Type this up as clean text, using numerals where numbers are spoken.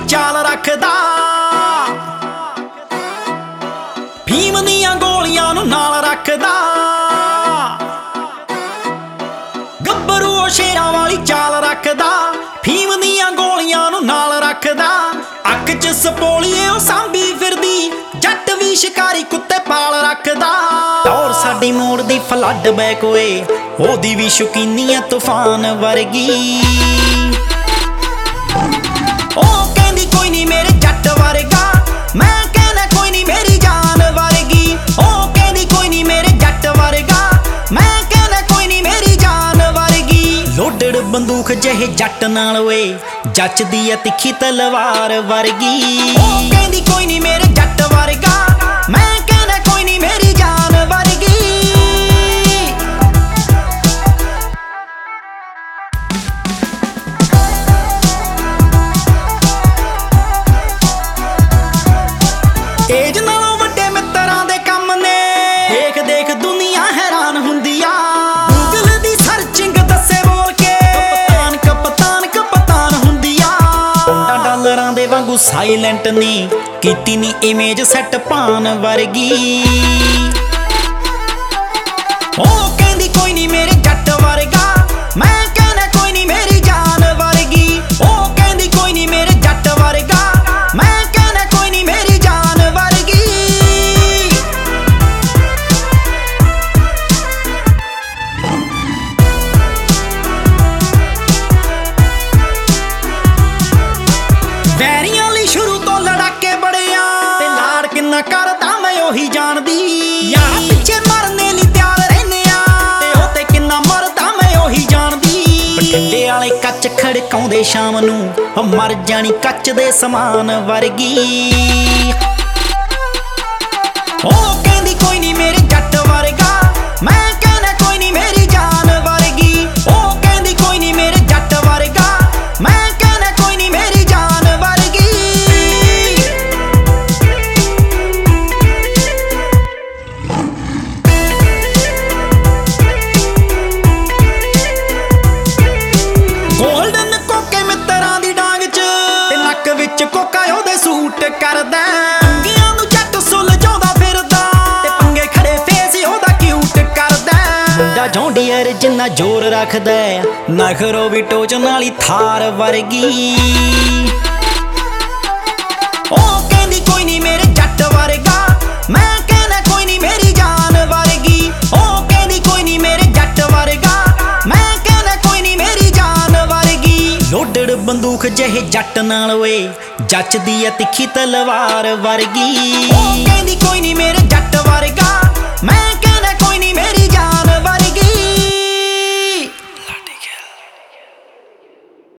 ਚਾਲ ਰੱਖਦਾ। ਫੀਮ ਦੀਆਂ ਗੋਲੀਆਂ ਨੂੰ ਨਾਲ ਰੱਖਦਾ। ਗੱਭਰੂ ਉਹ ਸ਼ੇਰਾਂ ਵਾਲੀ ਚਾਲ ਰੱਖਦਾ। ਫੀਮ ਦੀਆਂ ਗੋਲੀਆਂ ਨੂੰ ਨਾਲ ਰੱਖਦਾ। ਅੱਖ 'ਚ ਸਪੋਲੀਏ ਉਹ ਸਾਂਭੀ ਫਿਰਦੀ। ਜੱਟ ਵੀ ਸ਼ਿਕਾਰੀ ਕੁੱਤੇ ਪਾਲ ਰੱਖਦਾ। ਟੌਰ ਸਾਡੀ ਮੋੜ ਦੀ ਫਲੱਡ ਬੈਕ ਓਏ, ਉਹਦੀ ਵੀ ਸ਼ੁਕੀਨੀ ਆ ਤੂਫਾਨ ਵਰਗੀ। ਉਹ ਕਹਿੰਦੀ ਕੋਈ ਨਹੀਂ ਮੇਰੇ ਜੱਟ ਵਰਗਾ, ਮੈਂ ਕਹਿੰਦਾ ਕੋਈ ਨਹੀਂ ਮੇਰੀ ਜਾਨ ਵਰਗੀ। ਉਹ ਕਹਿੰਦੀ ਕੋਈ ਨਹੀਂ ਮੇਰੇ ਜੱਟ ਵਰਗਾ, ਮੈਂ ਕਹਿੰਦਾ ਕੋਈ ਨਹੀਂ ਮੇਰੀ ਜਾਨ ਵਰਗੀ। ਲੋਡਡ ਬੰਦੂਕ ਜਿਹੇ ਜੱਟ ਨਾਲ ਓਏ, ਜੱਚਦੀ ਆ ਤਿੱਖੀ ਤਲਵਾਰ ਵਰਗੀ। ਉਹ ਕਹਿੰਦੀ ਕੋਈ ਨਹੀਂ ਮੇਰੇ ਜੱਟ ਵਰਗਾ, ਮੈਂ ਕਹਿੰਦਾ ਕੋਈ ਨਹੀਂ ਮੇਰੀ ਜਾਨ ਵਰਗੀ। ਏਜ ਨਾਲੋਂ ਵੱਡੇ ਮਿੱਤਰਾਂ ਦੇ ਕੰਮ ਨੇ, ਦੇਖ ਦੇਖ ਦੁਨੀਆ ਹੈਰਾਨ ਹੁੰਦੀ ਆ। ਗੂਗਲ ਦੀ ਸਰਚਿੰਗ ਦੱਸੇ ਬੋਲ ਕੇ, ਕਪਤਾਨ ਕਪਤਾਨ ਕਪਤਾਨ ਹੁੰਦੀ ਆ। ਡਾਲਰਾਂ ਦੇ ਵਾਂਗੂ ਸਾਇਲੈਂਟ ਨੀ ਕੀਤੀ ਨੀ ਇਮੇਜ ਸੈੱਟ ਪਾਨ ਵਰਗੀ। ਉਹ ਕਹਿੰਦੀ ਕੋਈ ਨਹੀਂ ਮੇਰੇ ਜੱਟ ਵਰਗਾ, ਮੈਂ ਕਹਿੰਦਾ ਕੋਈ ਨਹੀਂ ਮੇਰੀ ਜਾਨ ਵਰਗੀ। ਉਹ ਕਹਿੰਦੀ ਕੋਈ ਨਹੀਂ ਮੇਰੇ ਜੱਟ ਵਰਗਾ, ਮੈਂ ਕਹਿੰਦਾ ਕੋਈ ਨਹੀਂ ਮੇਰੀ ਜਾਨ ਵਰਗੀ। ਵੈਰੀਆਂ ਲਈ ਸ਼ੁਰੂ ਤੋਂ ਲੜਾਕੇ ਬੜਿਆ, ਤੇ ਲਾੜ ਕਿੰਨਾ ਕਰਦਾ ਮੈਂ ਉਹੀ ਜਾਣਦੀ। ਯਾਰ ਪਿੱਛੇ ਮਰਨੇ ਲਈ ਤਿਆਰ ਰਹਿੰਦੇ ਆ, ਤੇ ਉਹ ਤੇ ਕਿੰਨਾ ਮਰਦਾ ਮੈਂ ਉਹੀ ਜਾਣਦੀ। ਬਠਿੰਡੇ ਵਾਲੇ ਕੱਚ ਖੜਕਾਉਂਦੇ ਸ਼ਾਮ ਨੂੰ, ਉਹ ਮਰ ਜਾਣੀ ਕੱਚ ਦੇ ਸਮਾਨ ਵਰਗੀ। ਉਹ ਕਹਿੰਦੀ ਕੋਈ ਨਹੀਂ ਮੇਰੇ ਜੱਟ ਵਰਗਾ, ਮੈਂ ਕਹਿੰਦਾ ਕੋਈ ਨਹੀਂ ਮੇਰੀ ਜਾਨ ਵਰਗੀ। ਉਹ ਕਹਿੰਦੀ ਕੋਈ ਨਹੀਂ ਮੇਰੇ ਜੱਟ ਵਰਗਾ, ਮੈਂ ਕਹਿੰਦਾ ਕੋਈ ਨਹੀਂ ਮੇਰੀ ਜਾਨ ਵਰਗੀ। ਗੋਲਡਨ ਕੋਕੇ ਮਿੱਤਰਾਂ ਦੀ ਡਾਂਗ 'ਚ, ਤੇ ਨੱਕ ਵਿੱਚ ਕੋਕਾ ਉਹਦੇ ਸੂਟ ਕਰਦਾ। ਅੰਗਿਆਂ ਨੂੰ ਜੱਟ ਸੁਲਝਾਉਂਦਾ ਫਿਰਦਾ, ਤੇ ਪੰਗੇ ਖੜੇ ਫੇਸ ਉਹਦਾ ਕਿਊਟ ਕਰਦਾ। ਮੁੰਡਾ ਜੌਂਡੀਅਰ ਜਿੰਨਾ ਜ਼ੋਰ ਰੱਖਦਾ, ਨਖਰੋ ਵੀ ਟੋਚਨ ਵਾਲੀ ਥਾਰ ਵਰਗੀ। ਉਹ ਕਹਿੰਦੀ ਕੋਈ ਨਹੀਂ ਮੇਰੇ ਜੱਟ ਵਰਗਾ, ਮੈਂ ਕਹਿੰਦਾ ਕੋਈ ਨਹੀਂ ਮੇਰੀ ਜਾਨ ਵਰਗੀ। ਉਹ ਕਹਿੰਦੀ ਕੋਈ ਨਹੀਂ ਮੇਰੇ ਜੱਟ ਵਰਗਾ, ਮੈਂ ਕਹਿੰਦਾ ਕੋਈ ਨਹੀਂ ਮੇਰੀ ਜਾਨ ਵਰਗੀ। ਲੋਡਡ ਬੰਦੂਕ ਜਿਹੇ ਜੱਟ ਨਾਲ ਓਏ, ਜੱਚਦੀ ਆ ਤਿੱਖੀ ਤਲਵਾਰ ਵਰਗੀ। ਉਹ ਕਹਿੰਦੀ ਕੋਈ ਨਹੀਂ ਮੇਰੇ ਜੱਟ ਵਰਗਾ, ਮੈਂ